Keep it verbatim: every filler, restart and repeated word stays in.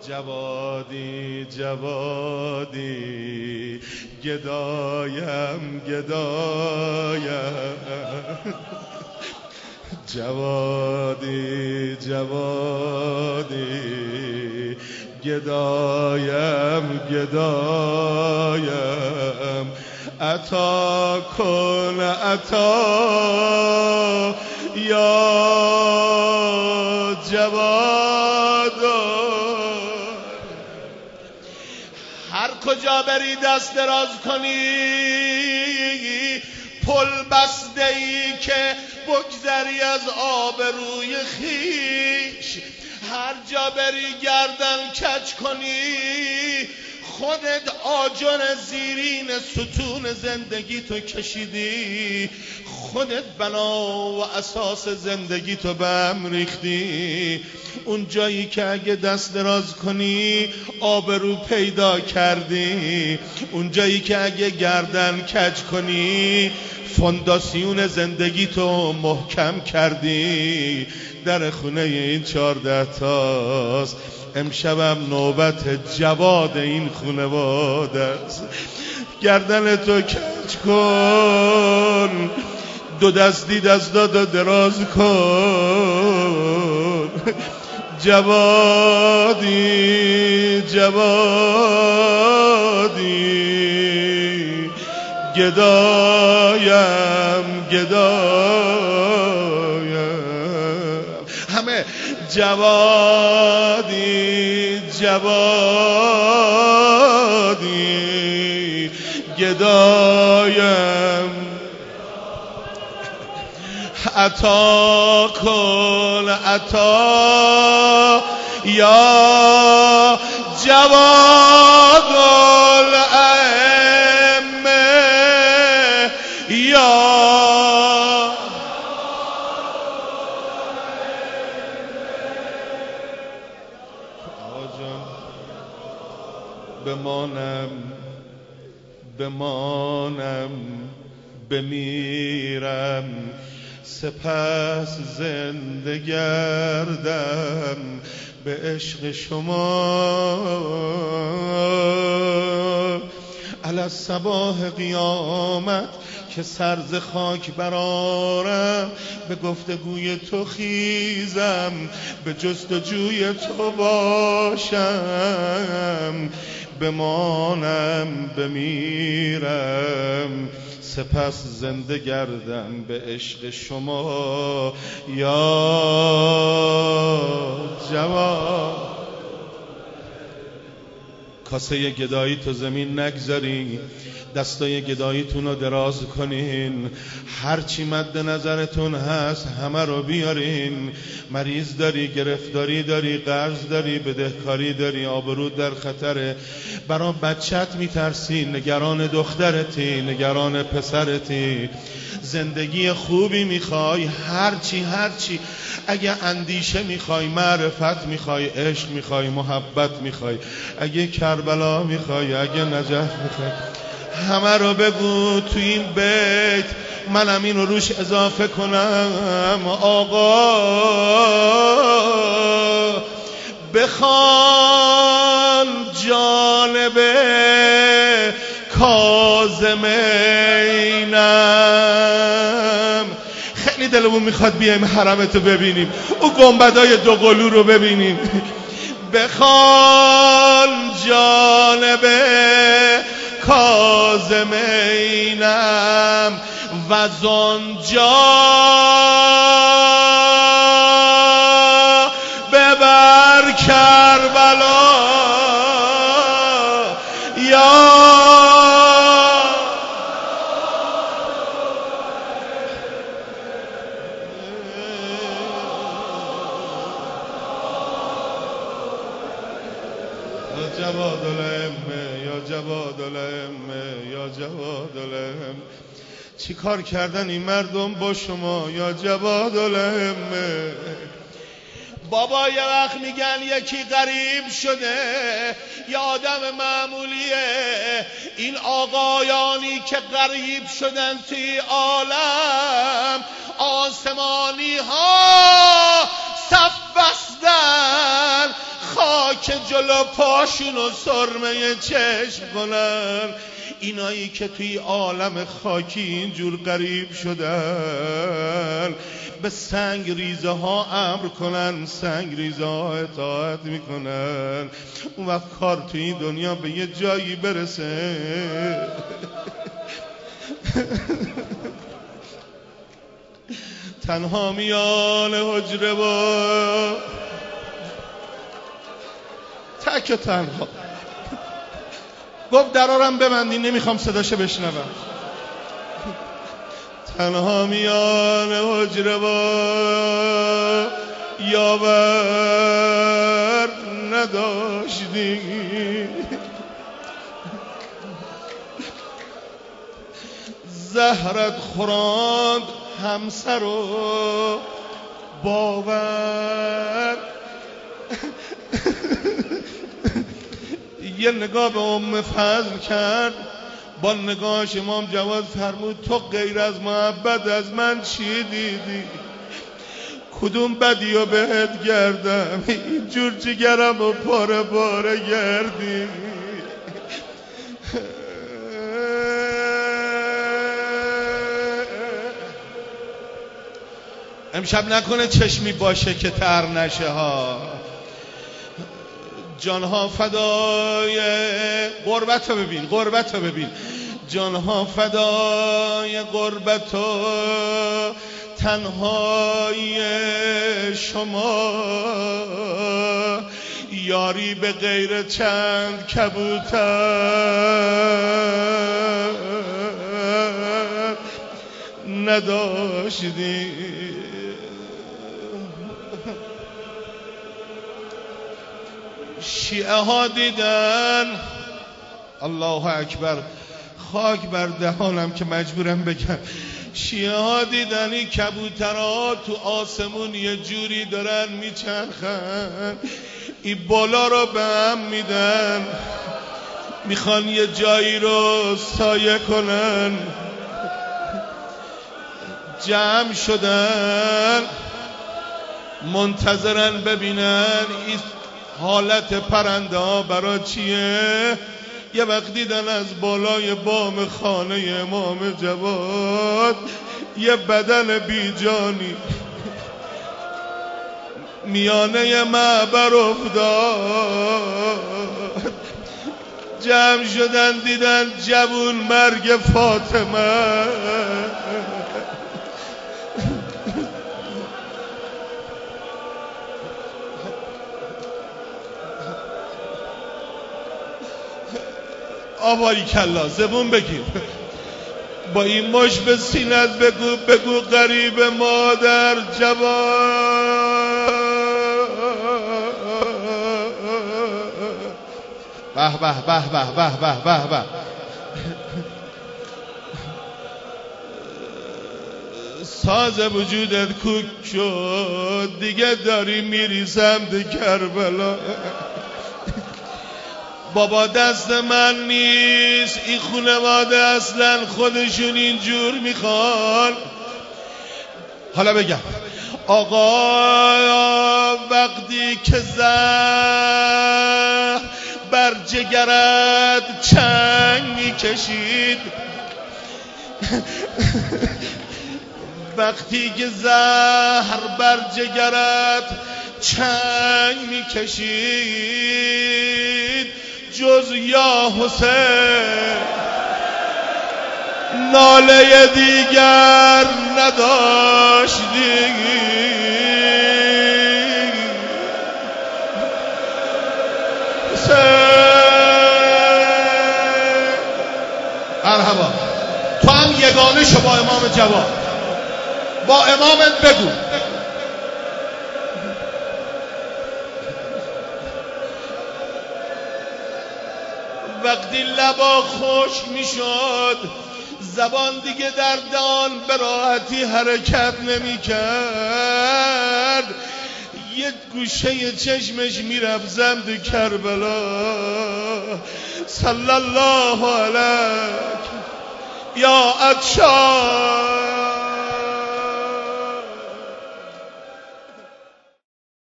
جوادی جوادی گدایم گدایم جوادی جوادی گدایم گدایم عطا کن عطا یا جواد. هر کجا بری دست دراز کنی پل بسته ای که بگذری از آب روی خیش، هر جا بری گردن کج کنی خودت آجر زیرین ستون زندگی تو کشیدی، خودت بنا و اساس زندگی تو به هم ریختی. اون جایی که اگه دست دراز کنی آبرو پیدا کردی، اون جایی که اگه گردن کج کنی فونداسیون زندگی تو محکم کردی. در خونه این چارده تاست، امشبم نوبت جواد این خانواده است. گردن تو کج کن، دو دستی دستاتو دراز کن. جوادی جوادی گدایم گدایم همه جوادی جوادی گدایم عطا کن عطا یا جواد الائمه یا بمانم بمانم بمیرم سپس زنده گردم به عشق شما. علی الصباح قیامت که سر ز خاک برارم، به گفتگوی تو خیزم به جستجوی تو باشم. بمانم بمیرم سپس زنده گردم به عشق شما یا جواد. کاسه گدایی تو زمین نگذارین، دستای گداییتون رو دراز کنین، هرچی مد نظرتون هست همه رو بیارین. مریض داری، گرفتاری داری، قرض داری، بدهکاری داری، آبرود در خطره، برای بچت میترسی، نگران دخترتی، نگران پسرتی، زندگی خوبی میخوای، هرچی هرچی، اگه اندیشه میخوای، معرفت میخوای، عشق میخوای، محبت میخوای، اگه کربلا میخوای، اگه نجف میخوای، همه رو بگو تو این بیت، منم این رو روش اضافه کنم. آقا بخوان جانب کاظمینم، خیلی دلمون میخواد بیایم حرمتو ببینیم، او گنبدای دو قلو رو ببینیم. بخوان جانب کاظمینم و زنجا ببر کربلا یا جواد الائمه یا جواد الائمه یا جواد الائمه. چی کار کردن این مردم با شما یا جواد الائمه؟ بابا یه وقت میگن یکی غریب شده، یه آدم معمولیه. این آقایانی که غریب شدن توی عالم، آسمانی ها صف بستن، خاک خاک جلو پاشونو سرمه چشم کنن، اینایی که توی عالم خاکی اینجور غریب شدن، به سنگ ریزه ها امر کنن، سنگ ریزه ها اطاعت میکنن، اون وقت کار توی این دنیا به یه جایی برسه. تنها میان حجره با تک و تنها گفت درارم ببندین، نمیخوام صداشه بشنوم. تنها میان حجره با یاور نداشتی، زهرت خوراند همسر و باور. یه نگاه به ام فضل کرد، با نگاهش امام جواد فرمود تو غیر از محبت از من چی دیدی؟ کدوم بدی و بهت گردم، اینجور جگرم و پاره پاره گردی. امشب نکنه چشمی باشه که تر نشه ها. جانها فدای غربت رو ببین، غربت رو ببین، جانها فدای غربت و تنهایی شما، یاری به غیر چند کبوتر نداشتی. شیعه ها دیدن، الله اکبر، خاک بر دهانم که مجبورم بگم، شیعه ها دیدن این کبوترها تو آسمون یه جوری دارن میچرخن، این بالا رو به هم میدن، میخوان یه جایی رو سایه کنن. جمع شدن منتظرن ببینن این حالت پرنده ها برا چیه. یه وقت دیدن از بالای بام خانه امام جواد یه بدن بیجانی میانه معبر افتاد. جمع شدن دیدن جوون مرگ فاطمه. آباری کلا زبون بگیر، با این مش به سینت بگو بگو غریب مادر جوان. به به به به به به به به. ساز وجودت کوک شد دیگه داری میری سمت کربلا. بابا دست من نیست، این خانواده اصلا خودشون اینجور میخوان. حالا بگم آقا وقتی که زهر بر جگرت چنگ میکشید، وقتی که زهر بر جگرت چنگ میکشید، جز یا حسین ناله دیگر نداشتی. مرحبا. تو هم یگانه شو با امام جواد، با امامت بگو وقتی لبا خشک میشد زبان دیگه در دهان به راحتی حرکت نمیکرد، یه گوشه چشمش میرفت سمت کربلا. صلی الله علیک یا عطشان